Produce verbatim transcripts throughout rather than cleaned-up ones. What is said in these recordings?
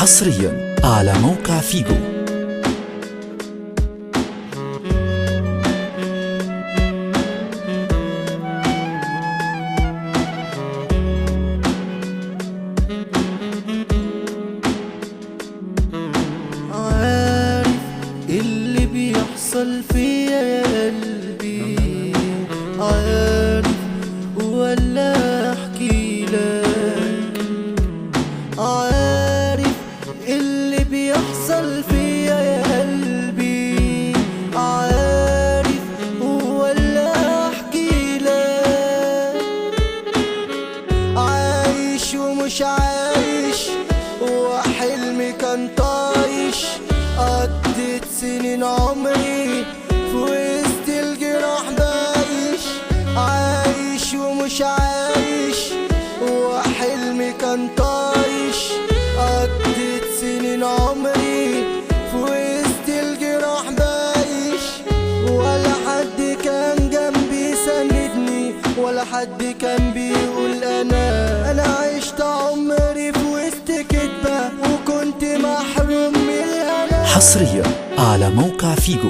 حصريا على موقع فيجو. عارف اللي بيحصل فيا يا قلبي، عارف ولا احكي لك؟ عارف اللي بيحصل فيا يا قلبي، عارف ولا احكي لك؟ عايش ومش عايش وحلمي كان طايش، قضيت سنين عمري في وسط الجراح بايش. عايش ومش عايش وحلمي كان طايش، قضيت سنين عمري في وسط الجراح بايش. ولا حد كان جنبي يساندني، ولا حد كان بيقول انا انا عشت عمري في وسط كدبة وكنت محروم من الهنا. حصريا على موقع فيجو.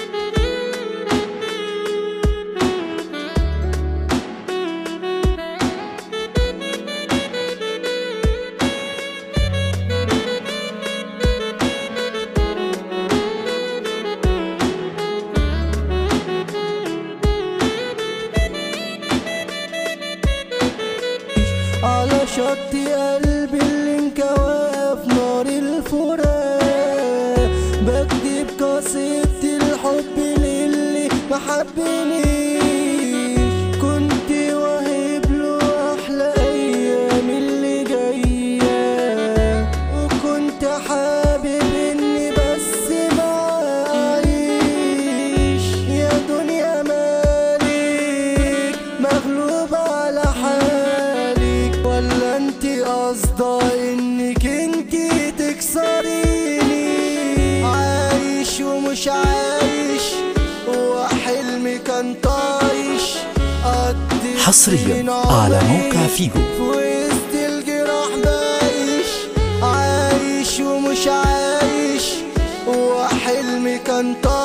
على شط قلبي اللي انكوى في نار الفراق، بكتب قصيدة الحب للي محبنيش. كنت واهب له احلى ايام اللي جايه، وكنت حابب اني بس معايش. يا دنيا مالك مغلوب على حالك، ولا انتي قصده انك انتي تكسريني؟ عايش ومش عايش وحلمي كان طايش، قضيت حصريا على موقع فيجو. في وسط الجراح بايش. عايش ومش عايش وحلمي كان طايش.